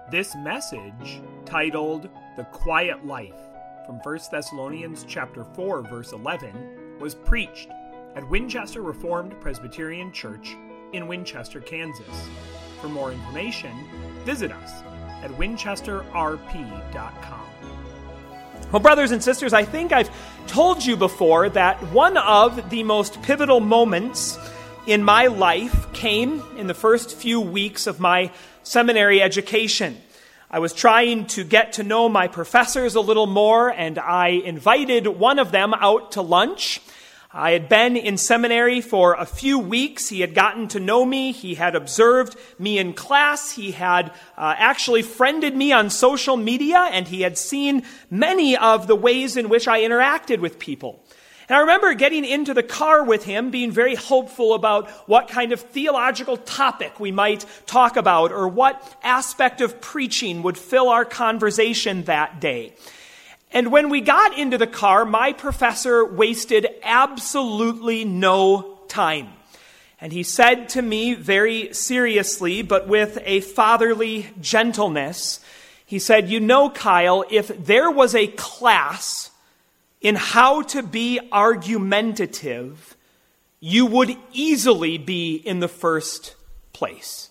This message, titled The Quiet Life, from 1 Thessalonians chapter 4, verse 11, was preached at Winchester Reformed Presbyterian Church in Winchester, Kansas. For more information, visit us at winchesterrp.com. Well, brothers and sisters, I think I've told you before that one of the most pivotal moments in my life came in the first few weeks of my seminary education. I was trying to get to know my professors a little more, and I invited one of them out to lunch. I had been in seminary for a few weeks. He had gotten to know me. He had observed me in class. He had actually friended me on social media, and he had seen many of the ways in which I interacted with people. And I remember getting into the car with him, being very hopeful about what kind of theological topic we might talk about, or what aspect of preaching would fill our conversation that day. And when we got into the car, my professor wasted absolutely no time. And he said to me very seriously, but with a fatherly gentleness, he said, "You know, Kyle, if there was a class in how to be argumentative, you would easily be in the first place."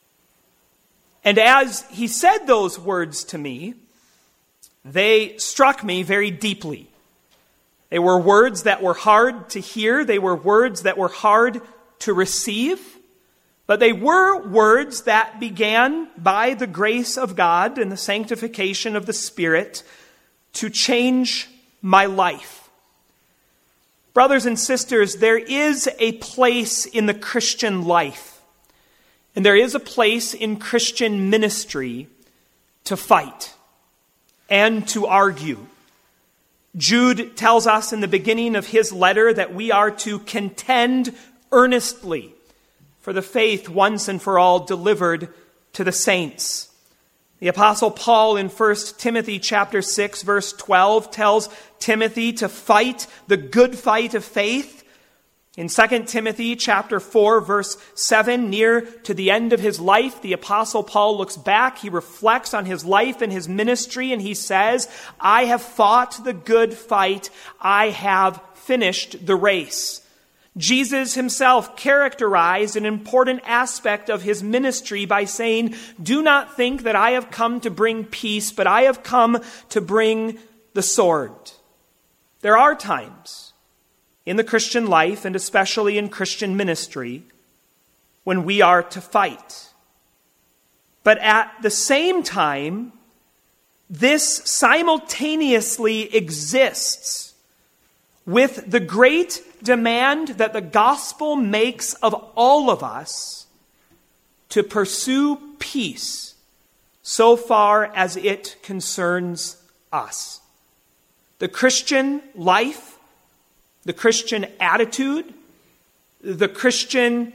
And as he said those words to me, they struck me very deeply. They were words that were hard to hear. They were words that were hard to receive. But they were words that began by the grace of God and the sanctification of the Spirit to change my life. Brothers and sisters, there is a place in the Christian life, and there is a place in Christian ministry to fight and to argue. Jude tells us in the beginning of his letter that we are to contend earnestly for the faith once and for all delivered to the saints. The Apostle Paul in 1 Timothy chapter 6, verse 12 tells Timothy to fight the good fight of faith. In 2 Timothy chapter 4, verse 7, near to the end of his life, the Apostle Paul looks back, he reflects on his life and his ministry, and he says, "I have fought the good fight, I have finished the race." Jesus himself characterized an important aspect of his ministry by saying, "Do not think that I have come to bring peace, but I have come to bring the sword." There are times in the Christian life, and especially in Christian ministry, when we are to fight. But at the same time, this simultaneously exists with the great demand that the gospel makes of all of us to pursue peace so far as it concerns us. The Christian life, the Christian attitude, the Christian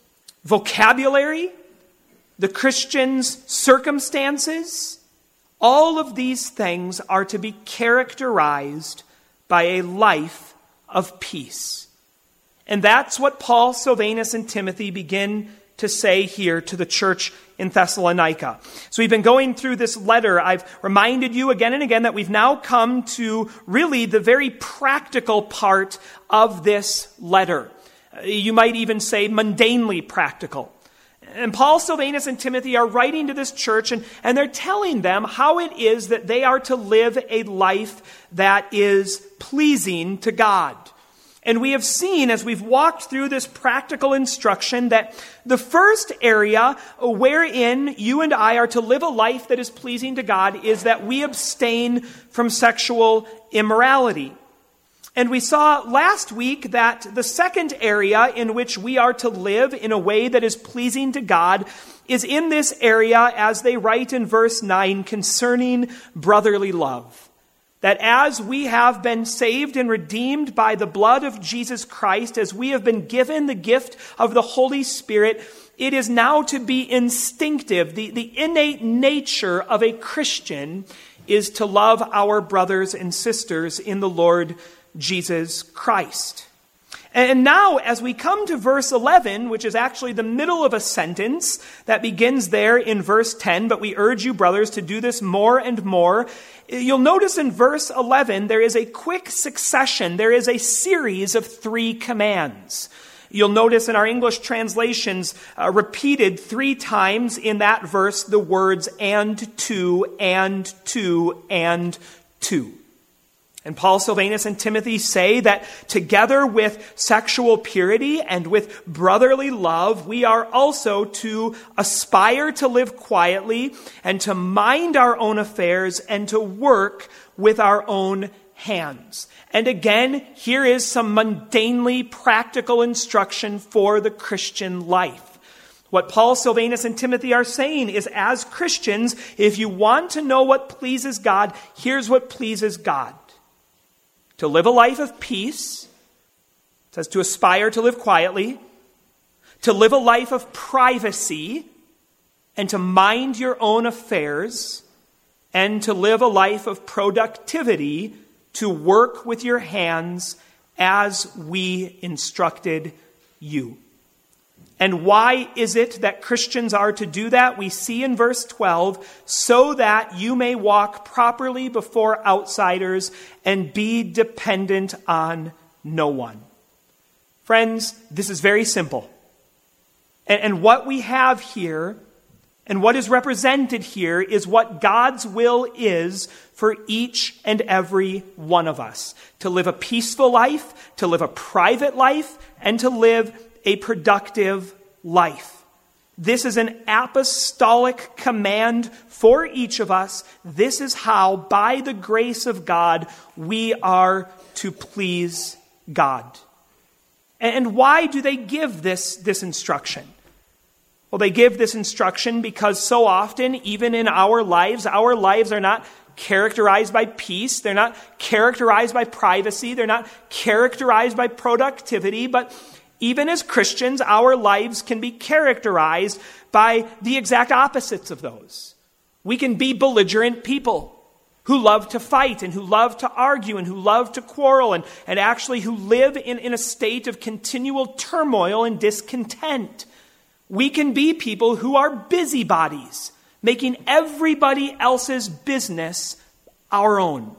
vocabulary, the Christian's circumstances, all of these things are to be characterized by a life of peace. And that's what Paul, Silvanus, and Timothy begin to say here to the church in Thessalonica. So we've been going through this letter. I've reminded you again and again that we've now come to really the very practical part of this letter. You might even say mundanely practical. And Paul, Silvanus, and Timothy are writing to this church, and they're telling them how it is that they are to live a life that is pleasing to God. And we have seen, as we've walked through this practical instruction, that the first area wherein you and I are to live a life that is pleasing to God is that we abstain from sexual immorality. And we saw last week that the second area in which we are to live in a way that is pleasing to God is in this area, as they write in verse 9, concerning brotherly love. That as we have been saved and redeemed by the blood of Jesus Christ, as we have been given the gift of the Holy Spirit, it is now to be instinctive. The innate nature of a Christian is to love our brothers and sisters in the Lord Jesus Christ. And now, as we come to verse 11, which is actually the middle of a sentence that begins there in verse 10, but we urge you, brothers, to do this more and more. You'll notice in verse 11, there is a quick succession. There is a series of 3 commands. You'll notice in our English translations, repeated 3 times in that verse, the words and to, and to, and to. And Paul, Silvanus, and Timothy say that together with sexual purity and with brotherly love, we are also to aspire to live quietly and to mind our own affairs and to work with our own hands. And again, here is some mundanely practical instruction for the Christian life. What Paul, Silvanus, and Timothy are saying is, as Christians, if you want to know what pleases God, here's what pleases God. To live a life of peace, it says to aspire to live quietly, to live a life of privacy, and to mind your own affairs, and to live a life of productivity, to work with your hands as we instructed you. And why is it that Christians are to do that? We see in verse 12, so that you may walk properly before outsiders and be dependent on no one. Friends, this is very simple. And what we have here, and what is represented here, is what God's will is for each and every one of us. To live a peaceful life, to live a private life, and to live a productive life. This is an apostolic command for each of us. This is how, by the grace of God, we are to please God. And why do they give this instruction? Well, they give this instruction because so often, even in our lives are not characterized by peace. They're not characterized by privacy. They're not characterized by productivity, but even as Christians, our lives can be characterized by the exact opposites of those. We can be belligerent people who love to fight and who love to argue and who love to quarrel and actually who live in a state of continual turmoil and discontent. We can be people who are busybodies, making everybody else's business our own.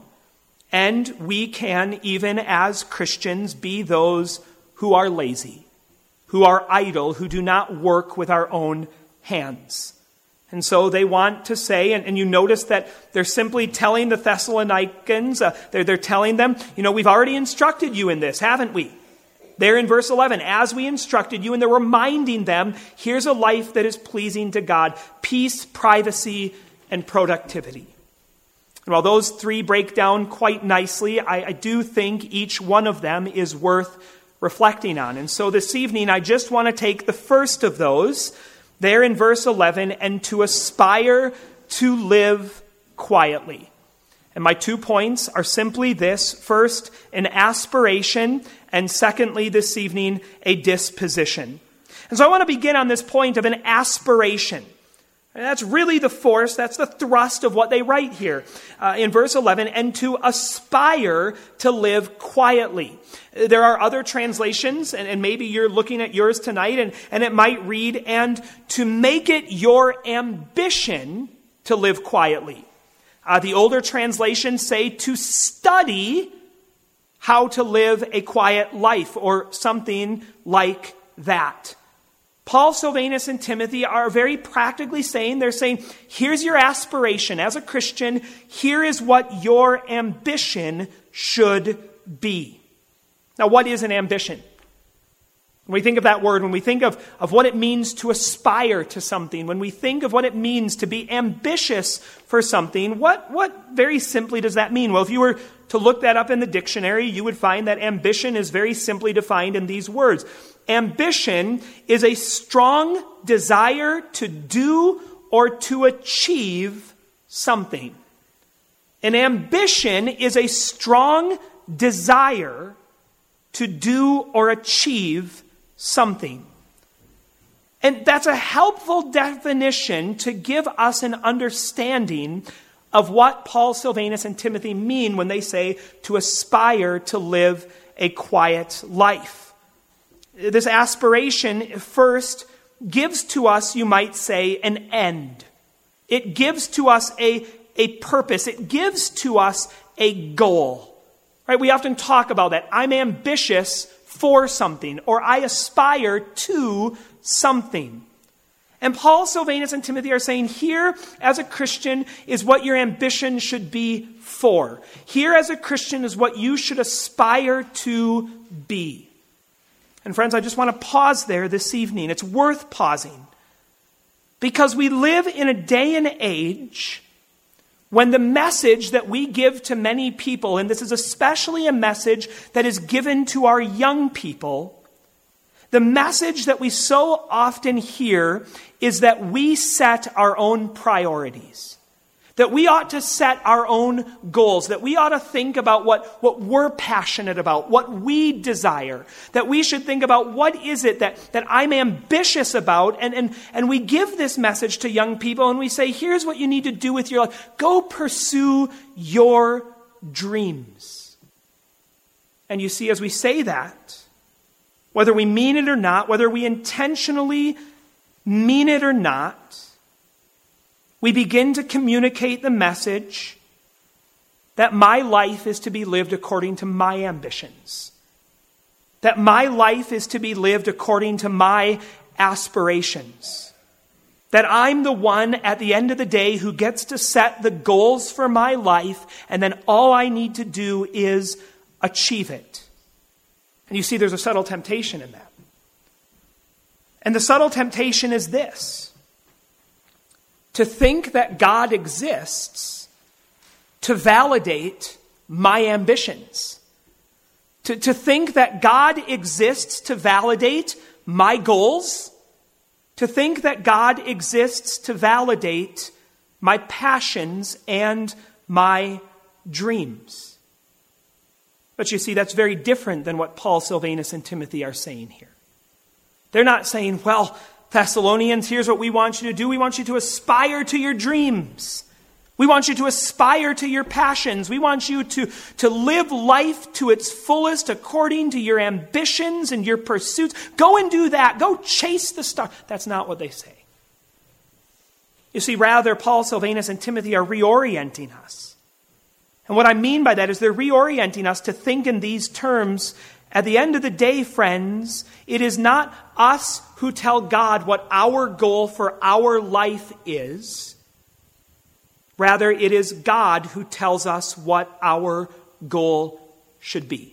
And we can, even as Christians, be those who are lazy, who are idle, who do not work with our own hands. And so they want to say, and you notice that they're simply telling the Thessalonians, they're telling them, we've already instructed you in this, haven't we? There in verse 11, as we instructed you, and they're reminding them, here's a life that is pleasing to God: peace, privacy, and productivity. And while those 3 break down quite nicely, I do think each one of them is worth reflecting on. And so this evening, I just want to take the first of those, there in verse 11, and to aspire to live quietly. And my 2 points are simply this: first, an aspiration, and secondly, this evening, a disposition. And so I want to begin on this point of an aspiration. And that's really the force, that's the thrust of what they write here in verse 11, and to aspire to live quietly. There are other translations, and maybe you're looking at yours tonight, and it might read, and to make it your ambition to live quietly. The older translations say to study how to live a quiet life, or something like that. Paul, Silvanus, and Timothy are very practically saying, here's your aspiration as a Christian. Here is what your ambition should be. Now, what is an ambition? When we think of that word, when we think of what it means to aspire to something, when we think of what it means to be ambitious for something, what very simply does that mean? Well, if you were to look that up in the dictionary, you would find that ambition is very simply defined in these words. Ambition is a strong desire to do or to achieve something. An ambition is a strong desire to do or achieve something. And that's a helpful definition to give us an understanding of what Paul, Silvanus, and Timothy mean when they say to aspire to live a quiet life. This aspiration first gives to us, you might say, an end. It gives to us a purpose. It gives to us a goal. Right? We often talk about that. I'm ambitious for something, or I aspire to something. And Paul, Silvanus, and Timothy are saying, here as a Christian is what your ambition should be for. Here as a Christian is what you should aspire to be. And friends, I just want to pause there this evening. It's worth pausing. Because we live in a day and age when the message that we give to many people, and this is especially a message that is given to our young people, the message that we so often hear is that we set our own priorities. That we ought to set our own goals. That we ought to think about what we're passionate about, what we desire. That we should think about what is it that I'm ambitious about. And we give this message to young people and we say, here's what you need to do with your life. Go pursue your dreams. And you see, as we say that, whether we mean it or not, whether we intentionally mean it or not, we begin to communicate the message that my life is to be lived according to my ambitions. That my life is to be lived according to my aspirations. That I'm the one at the end of the day who gets to set the goals for my life, and then all I need to do is achieve it. And you see, there's a subtle temptation in that. And the subtle temptation is this: to think that God exists to validate my ambitions. To think that God exists to validate my goals. To think that God exists to validate my passions and my dreams. But you see, that's very different than what Paul, Silvanus, and Timothy are saying here. They're not saying, well, Thessalonians, here's what we want you to do. We want you to aspire to your dreams. We want you to aspire to your passions. We want you to live life to its fullest according to your ambitions and your pursuits. Go and do that. Go chase the star. That's not what they say. You see, rather, Paul, Silvanus, and Timothy are reorienting us. And what I mean by that is they're reorienting us to think in these terms. At the end of the day, friends, it is not us who tell God what our goal for our life is. Rather, it is God who tells us what our goal should be.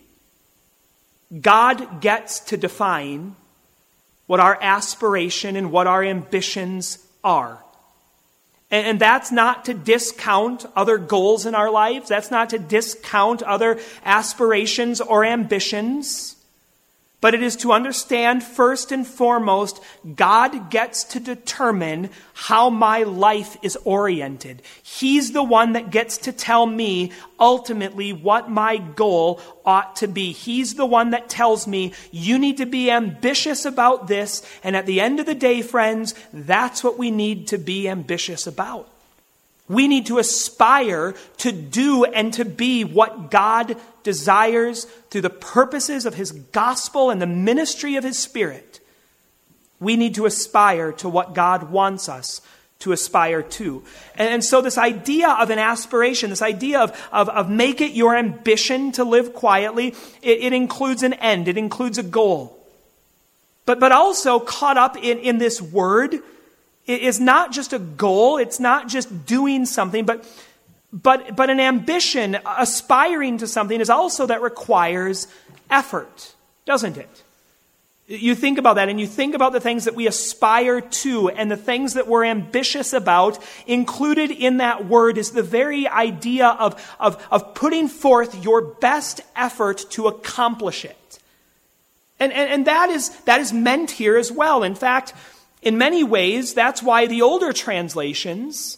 God gets to define what our aspiration and what our ambitions are. And that's not to discount other goals in our lives. That's not to discount other aspirations or ambitions. But it is to understand first and foremost, God gets to determine how my life is oriented. He's the one that gets to tell me ultimately what my goal ought to be. He's the one that tells me you need to be ambitious about this. And at the end of the day, friends, that's what we need to be ambitious about. We need to aspire to do and to be what God desires through the purposes of His gospel and the ministry of His Spirit. We need to aspire to what God wants us to aspire to. And so this idea of an aspiration, this idea of make it your ambition to live quietly, it includes an end, it includes a goal. But also caught up in this word, it is not just a goal, it's not just doing something, but an ambition, aspiring to something, is also that requires effort, doesn't it? You think about that, and you think about the things that we aspire to and the things that we're ambitious about. Included in that word is the very idea of putting forth your best effort to accomplish it. And that is meant here as well. In fact, in many ways, that's why the older translations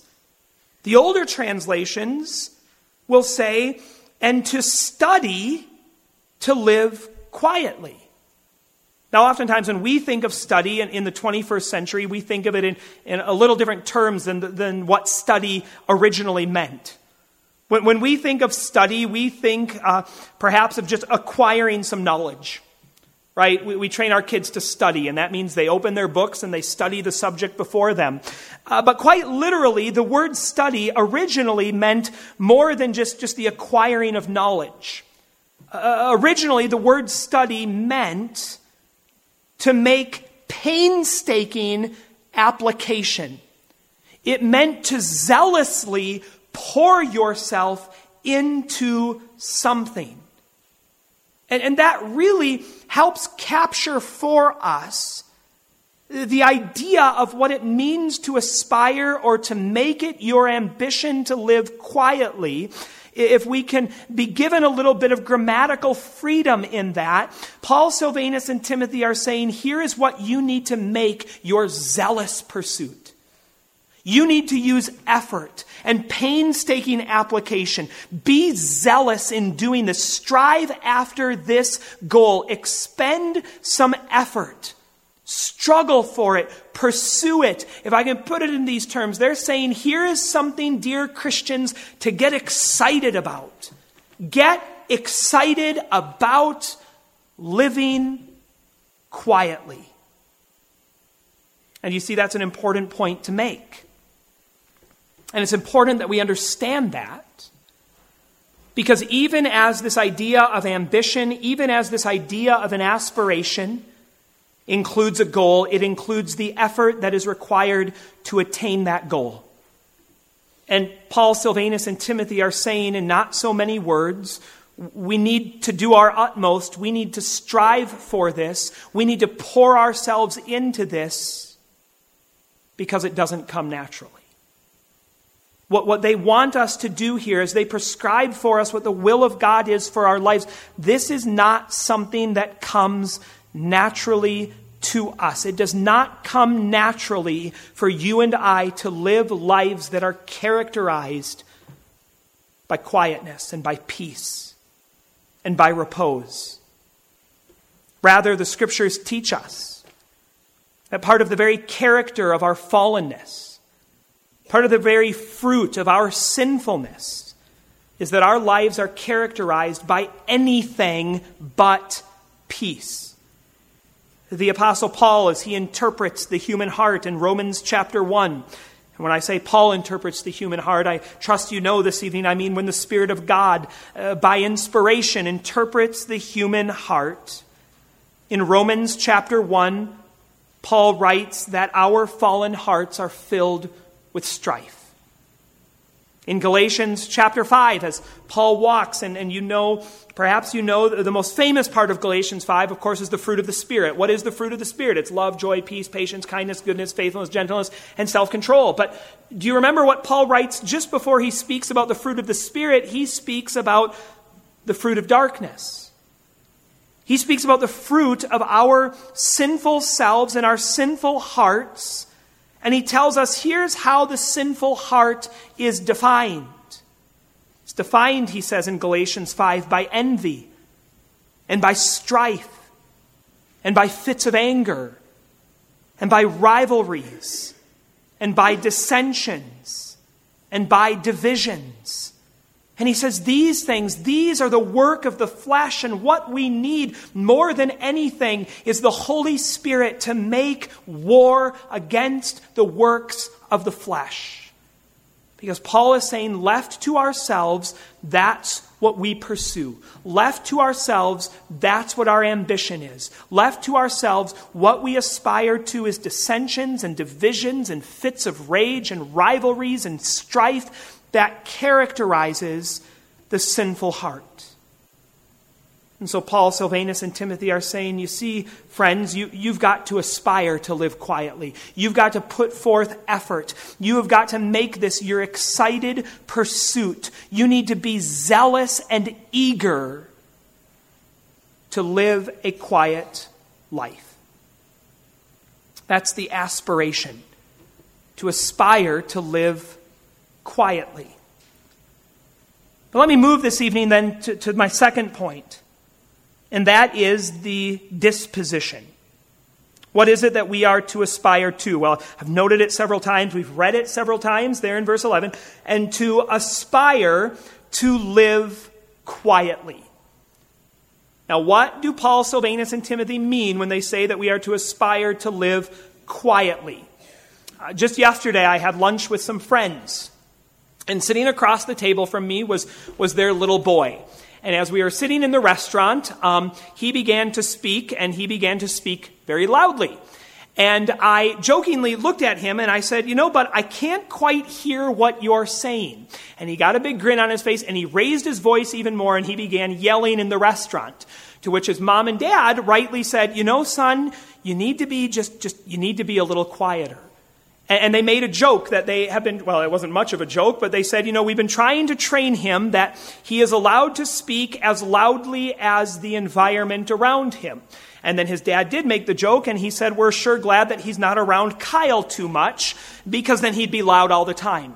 will say, and to study to live quietly. Now, oftentimes when we think of study in the 21st century, we think of it in a little different terms than what study originally meant. When we think of study, we think perhaps of just acquiring some knowledge. right? We train our kids to study, and that means they open their books and they study the subject before them. But quite literally, the word study originally meant more than just the acquiring of knowledge. Originally, the word study meant to make painstaking application. It meant to zealously pour yourself into something. And that really helps capture for us the idea of what it means to aspire or to make it your ambition to live quietly. If we can be given a little bit of grammatical freedom in that, Paul, Silvanus, and Timothy are saying, here is what you need to make your zealous pursuit. You need to use effort and painstaking application. Be zealous in doing this. Strive after this goal. Expend some effort. Struggle for it. Pursue it. If I can put it in these terms, they're saying, here is something, dear Christians, to get excited about. Get excited about living quietly. And you see, that's an important point to make. And it's important that we understand that, because even as this idea of ambition, even as this idea of an aspiration includes a goal, it includes the effort that is required to attain that goal. And Paul, Silvanus, and Timothy are saying in not so many words, we need to do our utmost. We need to strive for this. We need to pour ourselves into this because it doesn't come naturally. What they want us to do here is they prescribe for us what the will of God is for our lives. This is not something that comes naturally to us. It does not come naturally for you and I to live lives that are characterized by quietness and by peace and by repose. Rather, the Scriptures teach us that part of the very character of our fallenness, part of the very fruit of our sinfulness, is that our lives are characterized by anything but peace. The Apostle Paul, as he interprets the human heart in Romans chapter 1, and when I say Paul interprets the human heart, I trust you know this evening, I mean when the Spirit of God, by inspiration, interprets the human heart. In Romans chapter 1, Paul writes that our fallen hearts are filled with strife. In Galatians chapter 5, as Paul walks, and you know, perhaps you know, the most famous part of Galatians 5, of course, is the fruit of the Spirit. What is the fruit of the Spirit? It's love, joy, peace, patience, kindness, goodness, faithfulness, gentleness, and self-control. But do you remember what Paul writes just before he speaks about the fruit of the Spirit? He speaks about the fruit of darkness. He speaks about the fruit of our sinful selves and our sinful hearts. And he tells us, here's how the sinful heart is defined. It's defined, he says in Galatians 5, by envy, and by strife, and by fits of anger, and by rivalries, and by dissensions, and by divisions. And he says these things, these are the work of the flesh, and what we need more than anything is the Holy Spirit to make war against the works of the flesh. Because Paul is saying, left to ourselves, that's what we pursue. Left to ourselves, that's what our ambition is. Left to ourselves, what we aspire to is dissensions and divisions and fits of rage and rivalries and strife that characterizes the sinful heart. And so Paul, Silvanus, and Timothy are saying, you see, friends, you've got to aspire to live quietly. You've got to put forth effort. You have got to make this your excited pursuit. You need to be zealous and eager to live a quiet life. That's the aspiration, to aspire to live quietly. But let me move this evening then to my second point, and that is the disposition. What is it that we are to aspire to? Well, I've noted it several times. We've read it several times there in verse 11. And to aspire to live quietly. Now, what do Paul, Silvanus, and Timothy mean when they say that we are to aspire to live quietly? Just yesterday, I had lunch with some friends. And sitting across the table from me was their little boy. And as we were sitting in the restaurant, he began to speak, and he began to speak very loudly. And I jokingly looked at him and I said, but I can't quite hear what you're saying. And he got a big grin on his face and he raised his voice even more and he began yelling in the restaurant. To which his mom and dad rightly said, son, you need to be you need to be a little quieter. And they made a joke that they have been, well, it wasn't much of a joke, but they said, we've been trying to train him that he is allowed to speak as loudly as the environment around him. And then his dad did make the joke, and he said, we're sure glad that he's not around Kyle too much, because then he'd be loud all the time.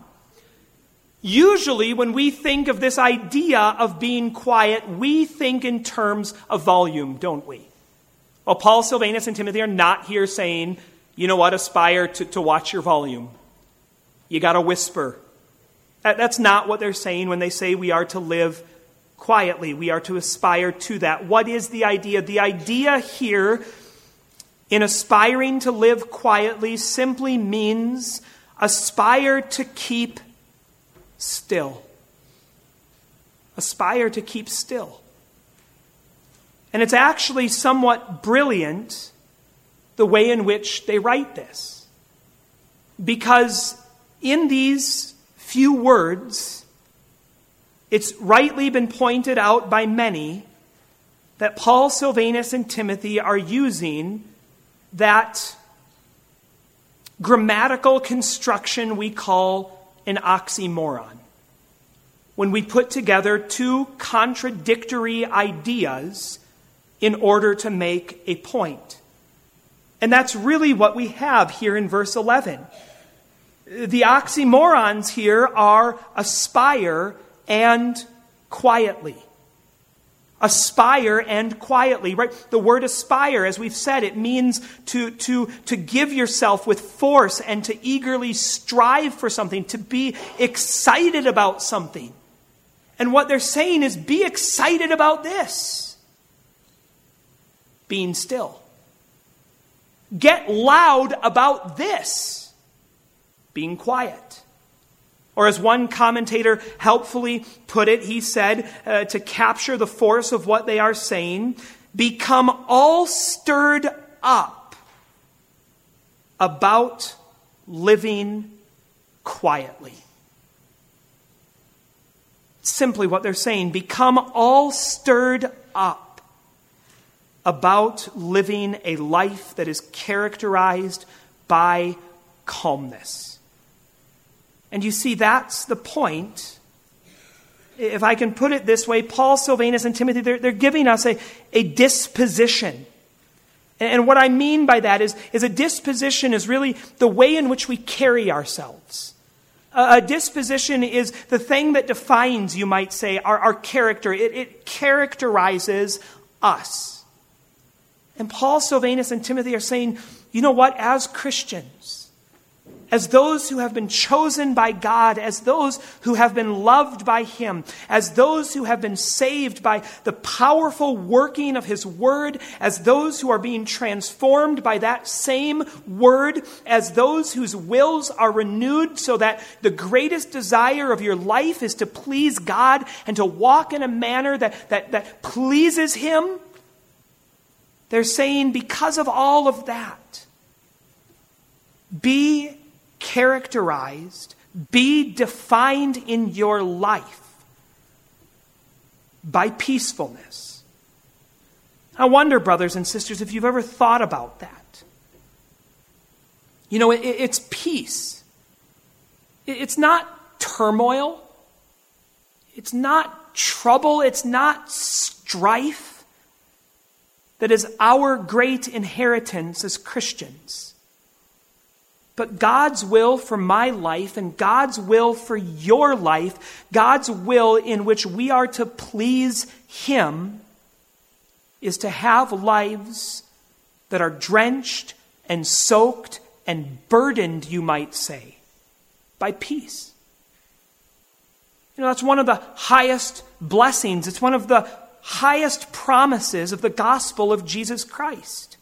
Usually, when we think of this idea of being quiet, we think in terms of volume, don't we? Well, Paul, Silvanus, and Timothy are not here saying, aspire to watch your volume. You got to whisper. That's not what they're saying when they say we are to live quietly. We are to aspire to that. What is the idea? The idea here in aspiring to live quietly simply means aspire to keep still. Aspire to keep still. And it's actually somewhat brilliant the way in which they write this. Because in these few words, it's rightly been pointed out by many that Paul, Silvanus, and Timothy are using that grammatical construction we call an oxymoron. When we put together two contradictory ideas in order to make a point. And that's really what we have here in verse 11. The oxymorons here are aspire and quietly. Aspire and quietly, right? The word aspire, as we've said, it means to give yourself with force and to eagerly strive for something, to be excited about something. And what they're saying is, be excited about this. Being still. Get loud about this. Being quiet. Or as one commentator helpfully put it, he said, to capture the force of what they are saying, become all stirred up about living quietly. Simply what they're saying, become all stirred up about living a life that is characterized by calmness. And you see, that's the point. If I can put it this way, Paul, Silvanus, and Timothy, they're giving us a disposition. And what I mean by that is a disposition is really the way in which we carry ourselves. A disposition is the thing that defines, you might say, our character. It characterizes us. And Paul, Silvanus, and Timothy are saying, you know what, as Christians, as those who have been chosen by God, as those who have been loved by Him, as those who have been saved by the powerful working of His Word, as those who are being transformed by that same Word, as those whose wills are renewed so that the greatest desire of your life is to please God and to walk in a manner that pleases Him. They're saying, because of all of that, be characterized, be defined in your life by peacefulness. I wonder, brothers and sisters, if you've ever thought about that. It's peace. It's not turmoil. It's not trouble. It's not strife. That is our great inheritance as Christians. But God's will for my life and God's will for your life, God's will in which we are to please Him, is to have lives that are drenched and soaked and burdened, you might say, by peace. That's one of the highest blessings. It's one of the highest promises of the gospel of Jesus Christ.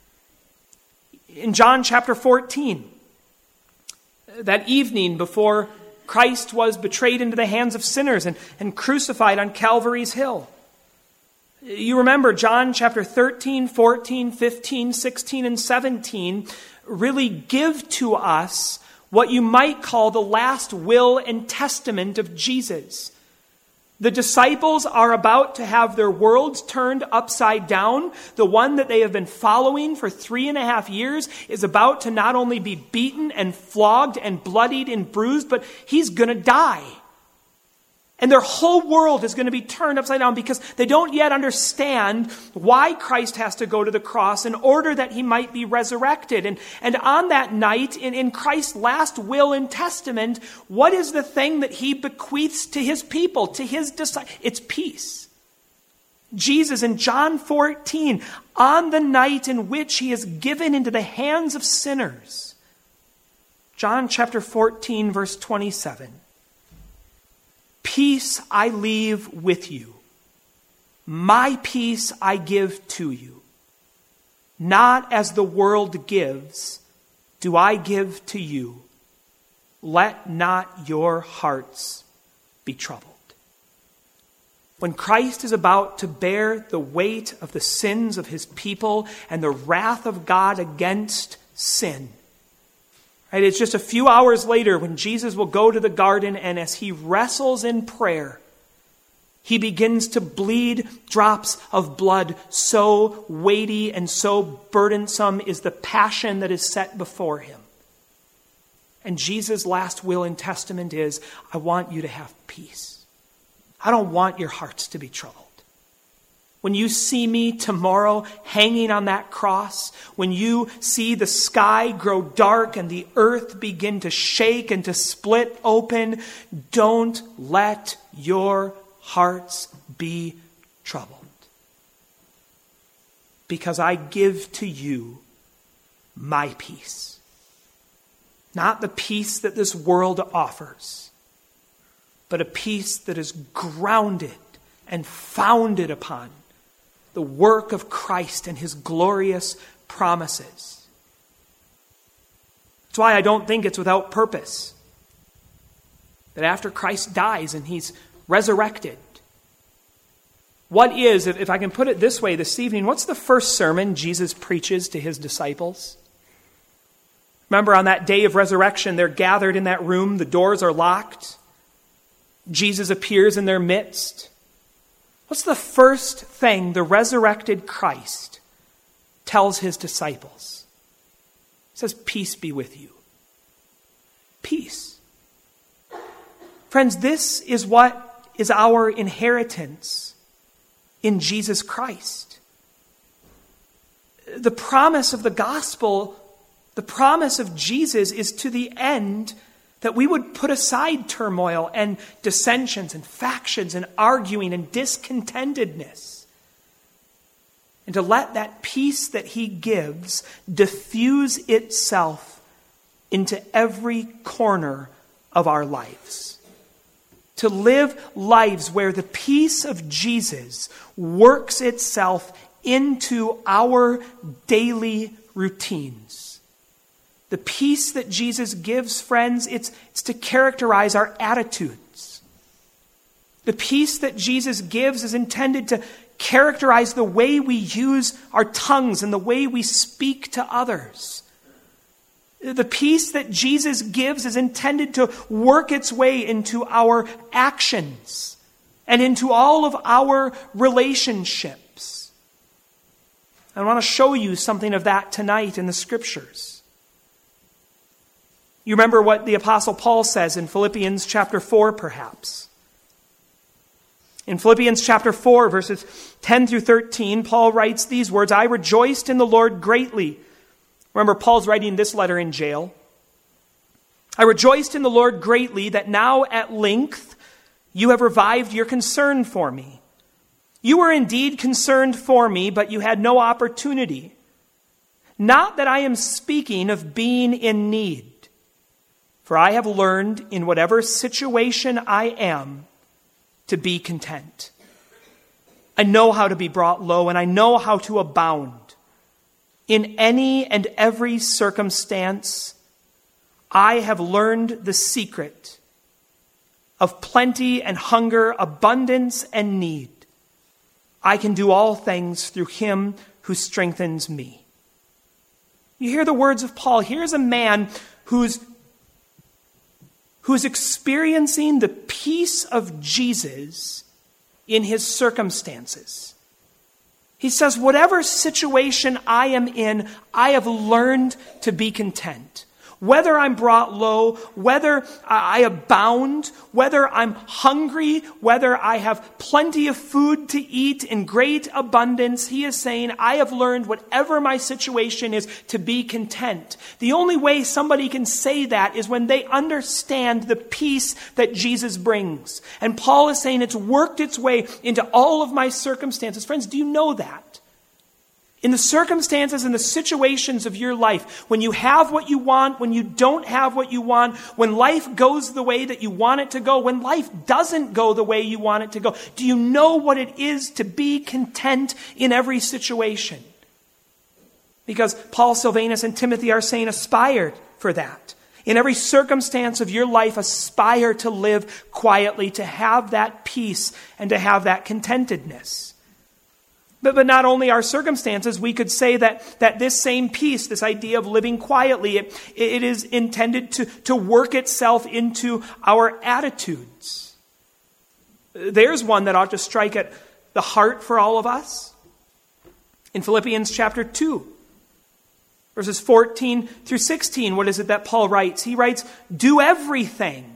In John chapter 14, that evening before Christ was betrayed into the hands of sinners and crucified on Calvary's hill. You remember John chapter 13, 14, 15, 16, and 17 really give to us what you might call the last will and testament of Jesus. The disciples are about to have their worlds turned upside down. The one that they have been following for 3.5 years is about to not only be beaten and flogged and bloodied and bruised, but he's going to die. And their whole world is going to be turned upside down because they don't yet understand why Christ has to go to the cross in order that he might be resurrected. And on that night, in Christ's last will and testament, what is the thing that he bequeaths to his people, to his disciples? It's peace. Jesus in John 14, on the night in which he is given into the hands of sinners. John chapter 14, verse 27. Peace I leave with you. My peace I give to you. Not as the world gives, do I give to you. Let not your hearts be troubled. When Christ is about to bear the weight of the sins of his people and the wrath of God against sin, right, it's just a few hours later when Jesus will go to the garden, and as he wrestles in prayer, he begins to bleed drops of blood. So weighty and so burdensome is the passion that is set before him. And Jesus' last will and testament is, I want you to have peace. I don't want your hearts to be troubled. When you see me tomorrow hanging on that cross, when you see the sky grow dark and the earth begin to shake and to split open, don't let your hearts be troubled. Because I give to you my peace. Not the peace that this world offers, but a peace that is grounded and founded upon the work of Christ and his glorious promises. That's why I don't think it's without purpose that after Christ dies and he's resurrected, what is, if I can put it this way this evening, what's the first sermon Jesus preaches to his disciples? Remember, on that day of resurrection, they're gathered in that room, the doors are locked. Jesus appears in their midst. What's the first thing the resurrected Christ tells his disciples? He says, peace be with you. Peace. Friends, this is what is our inheritance in Jesus Christ. The promise of the gospel, the promise of Jesus, is to the end that we would put aside turmoil and dissensions and factions and arguing and discontentedness, and to let that peace that he gives diffuse itself into every corner of our lives. To live lives where the peace of Jesus works itself into our daily routines. The peace that Jesus gives, friends, it's to characterize our attitudes. The peace that Jesus gives is intended to characterize the way we use our tongues and the way we speak to others. The peace that Jesus gives is intended to work its way into our actions and into all of our relationships. I want to show you something of that tonight in the Scriptures. You remember what the Apostle Paul says in Philippians chapter 4, perhaps. In Philippians chapter 4, verses 10 through 13, Paul writes these words, I rejoiced in the Lord greatly. Remember, Paul's writing this letter in jail. I rejoiced in the Lord greatly that now at length you have revived your concern for me. You were indeed concerned for me, but you had no opportunity. Not that I am speaking of being in need. For I have learned in whatever situation I am to be content. I know how to be brought low, and I know how to abound. In any and every circumstance, I have learned the secret of plenty and hunger, abundance and need. I can do all things through him who strengthens me. You hear the words of Paul. Here's a man who's experiencing the peace of Jesus in his circumstances. He says, whatever situation I am in, I have learned to be content. Whether I'm brought low, whether I abound, whether I'm hungry, whether I have plenty of food to eat in great abundance, he is saying, I have learned whatever my situation is to be content. The only way somebody can say that is when they understand the peace that Jesus brings. And Paul is saying it's worked its way into all of my circumstances. Friends, do you know that? In the circumstances and the situations of your life, when you have what you want, when you don't have what you want, when life goes the way that you want it to go, when life doesn't go the way you want it to go, do you know what it is to be content in every situation? Because Paul, Silvanus, and Timothy are saying aspire for that. In every circumstance of your life, aspire to live quietly, to have that peace and to have that contentedness. But not only our circumstances, we could say that this same peace, this idea of living quietly, it is intended to work itself into our attitudes. There's one that ought to strike at the heart for all of us. In Philippians chapter 2, verses 14 through 16, what is it that Paul writes? He writes, do everything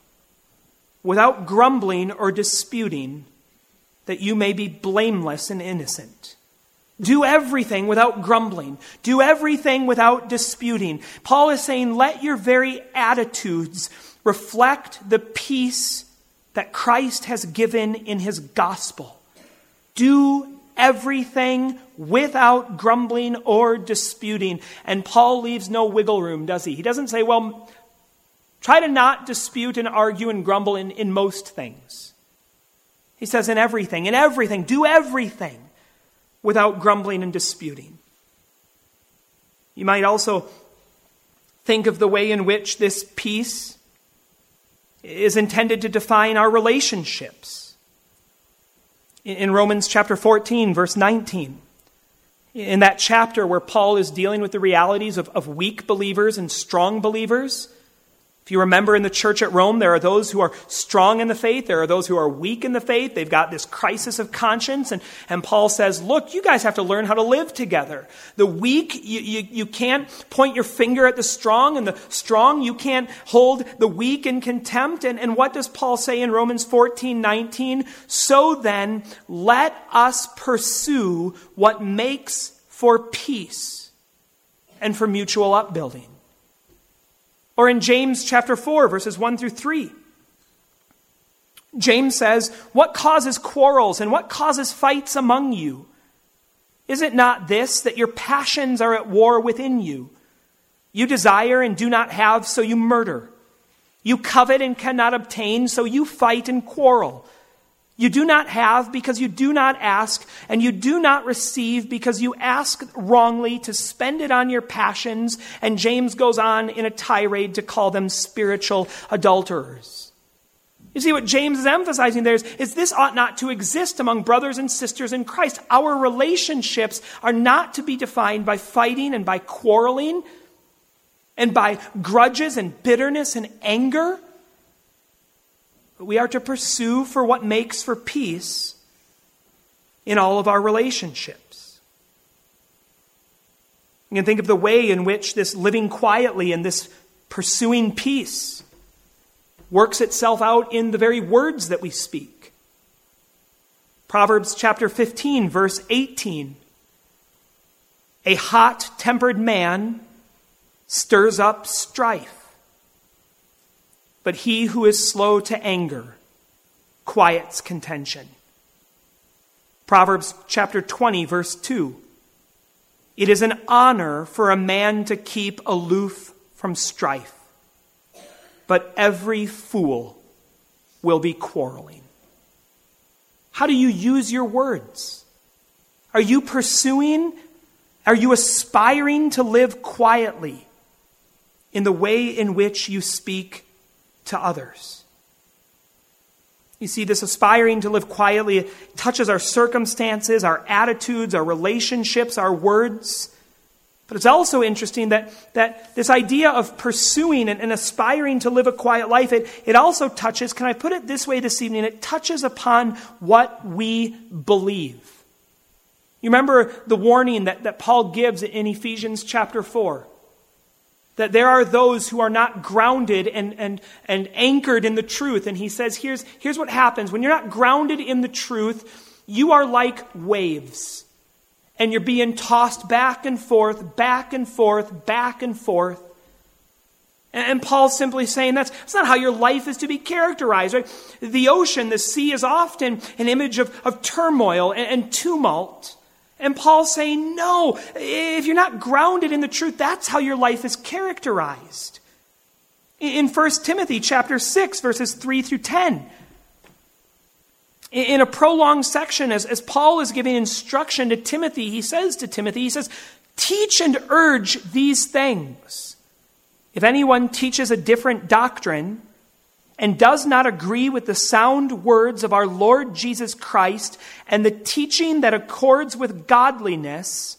without grumbling or disputing, that you may be blameless and innocent. Do everything without grumbling. Do everything without disputing. Paul is saying, let your very attitudes reflect the peace that Christ has given in his gospel. Do everything without grumbling or disputing. And Paul leaves no wiggle room, does he? He doesn't say, well, try to not dispute and argue and grumble in most things. He says in everything, do everything without grumbling and disputing. You might also think of the way in which this peace is intended to define our relationships. In Romans chapter 14, verse 19, in that chapter where Paul is dealing with the realities of weak believers and strong believers, if you remember in the church at Rome, there are those who are strong in the faith. There are those who are weak in the faith. They've got this crisis of conscience. And Paul says, look, you guys have to learn how to live together. The weak, you can't point your finger at the strong. And the strong, you can't hold the weak in contempt. And what does Paul say in Romans 14:19? So then, let us pursue what makes for peace and for mutual upbuilding. Or in James chapter 4, verses 1 through 3. James says, what causes quarrels and what causes fights among you? Is it not this, that your passions are at war within you? You desire and do not have, so you murder. You covet and cannot obtain, so you fight and quarrel. You do not have because you do not ask, and you do not receive because you ask wrongly to spend it on your passions. And James goes on in a tirade to call them spiritual adulterers. You see, what James is emphasizing there is this ought not to exist among brothers and sisters in Christ. Our relationships are not to be defined by fighting and by quarreling and by grudges and bitterness and anger. We are to pursue for what makes for peace in all of our relationships. You can think of the way in which this living quietly and this pursuing peace works itself out in the very words that we speak. Proverbs chapter 15, verse 18. A hot-tempered man stirs up strife, but he who is slow to anger quiets contention. Proverbs chapter 20, verse 2. It is an honor for a man to keep aloof from strife, but every fool will be quarreling. How do you use your words? Are you aspiring to live quietly in the way in which you speak to others? You see, this aspiring to live quietly touches our circumstances, our attitudes, our relationships, our words. But it's also interesting that this idea of pursuing and aspiring to live a quiet life, it also touches, can I put it this way this evening, it touches upon what we believe. You remember the warning that Paul gives in Ephesians chapter 4? That there are those who are not grounded and anchored in the truth. And he says, here's what happens. When you're not grounded in the truth, you are like waves. And you're being tossed back and forth, back and forth, back and forth. And Paul's simply saying that's not how your life is to be characterized, right? The ocean, the sea, is often an image of turmoil and tumult. And Paul's saying, no, if you're not grounded in the truth, that's how your life is characterized. In 1 Timothy chapter 6, verses 3 through 10, in a prolonged section, as Paul is giving instruction to Timothy, he says, teach and urge these things. If anyone teaches a different doctrine and does not agree with the sound words of our Lord Jesus Christ and the teaching that accords with godliness.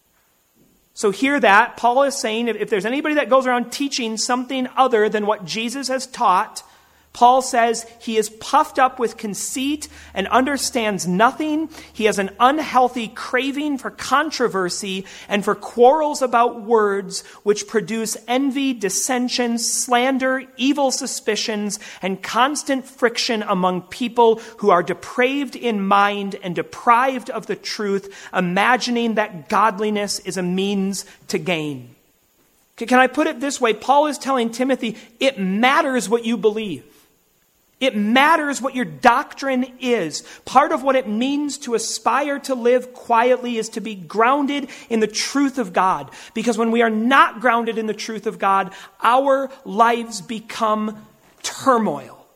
So hear that. Paul is saying if there's anybody that goes around teaching something other than what Jesus has taught, Paul says he is puffed up with conceit and understands nothing. He has an unhealthy craving for controversy and for quarrels about words, which produce envy, dissension, slander, evil suspicions, and constant friction among people who are depraved in mind and deprived of the truth, imagining that godliness is a means to gain. Can I put it this way? Paul is telling Timothy, it matters what you believe. It matters what your doctrine is. Part of what it means to aspire to live quietly is to be grounded in the truth of God. Because when we are not grounded in the truth of God, our lives become turmoil.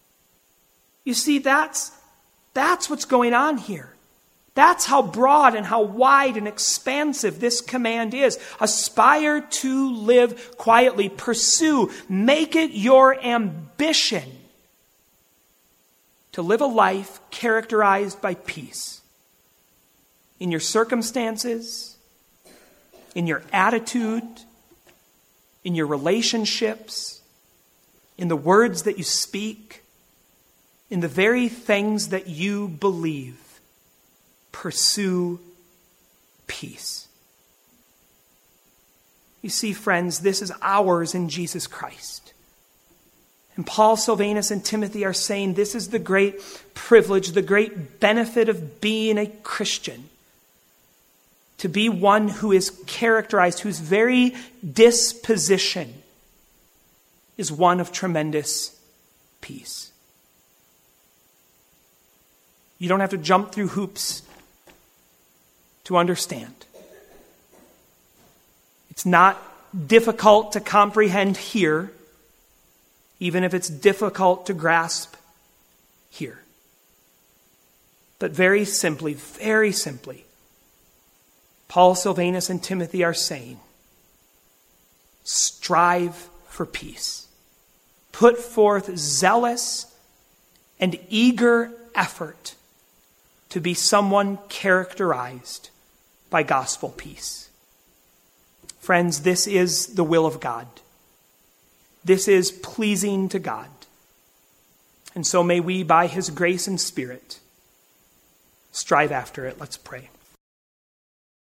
You see, that's what's going on here. That's how broad and how wide and expansive this command is. Aspire to live quietly. Pursue. Make it your ambition to live a life characterized by peace in your circumstances, in your attitude, in your relationships, in the words that you speak, in the very things that you believe. Pursue peace. You see, friends, this is ours in Jesus Christ. And Paul, Silvanus, and Timothy are saying this is the great privilege, the great benefit of being a Christian. To be one who is characterized, whose very disposition is one of tremendous peace. You don't have to jump through hoops to understand. It's not difficult to comprehend here, even if it's difficult to grasp here. But very simply, Paul, Silvanus, and Timothy are saying, strive for peace. Put forth zealous and eager effort to be someone characterized by gospel peace. Friends, this is the will of God. This is pleasing to God. And so may we, by His grace and Spirit, strive after it. Let's pray.